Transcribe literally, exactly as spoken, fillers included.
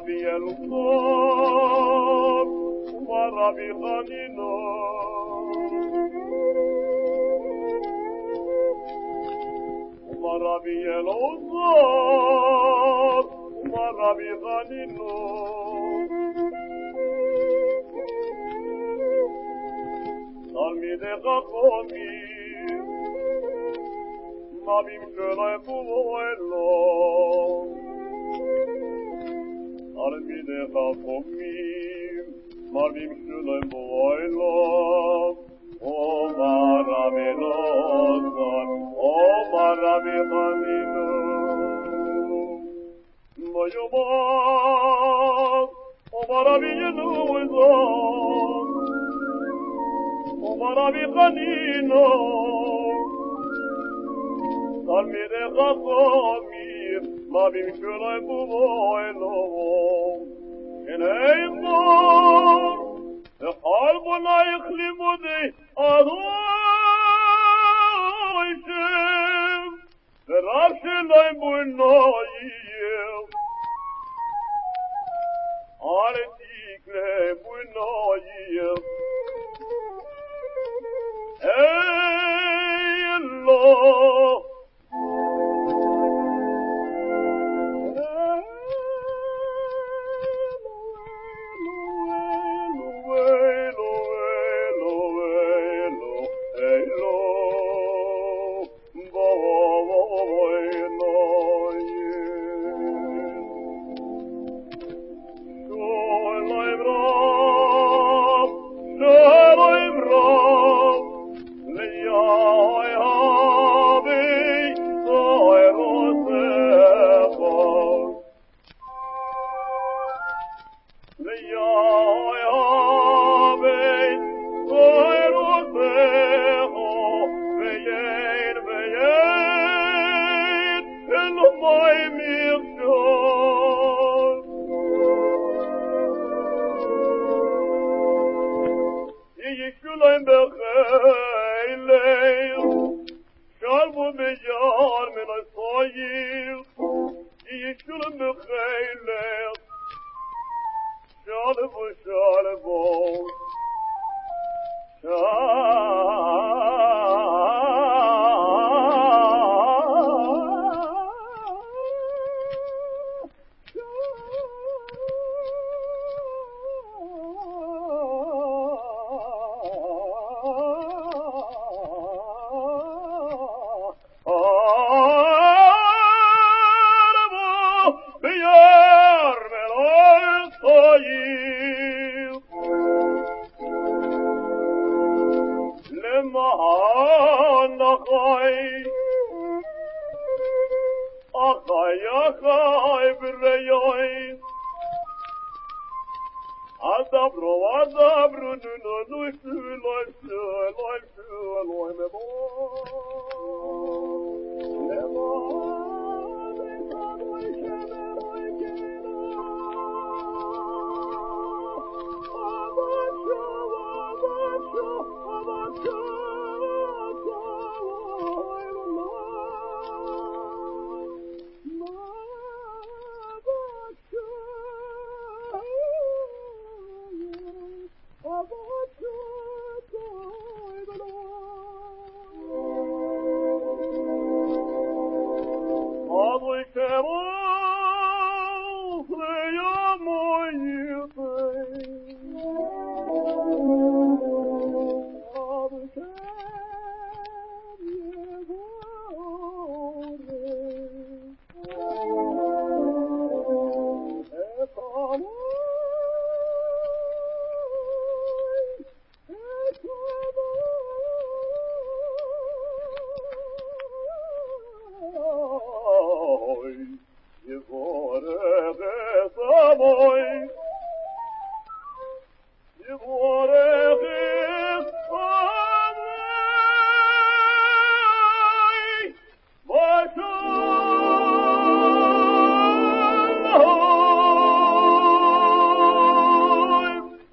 Rabbi Eluzar, Rabbi Hanina, Rabbi Elozar, Rabbi Hanina, Talmidei Chachamim, Mavim Shelefu Elom, Talmidei Chachamim, Mavim Shelefu Elom, Omar Rabbi Elozar, Omar Rabbi Hanina, Vayomar, Omar Rabbi Elozar, Omar Rabbi Hanina, Talmidei Chachamim, Mavim Shelefu Elom, Shnei Zor, Echal Bolayich Limudei Adoishem, V'Rav Shelai Bu'noyim, Al Tikle Bu'noyim, Hey Allah, Adoi Kemo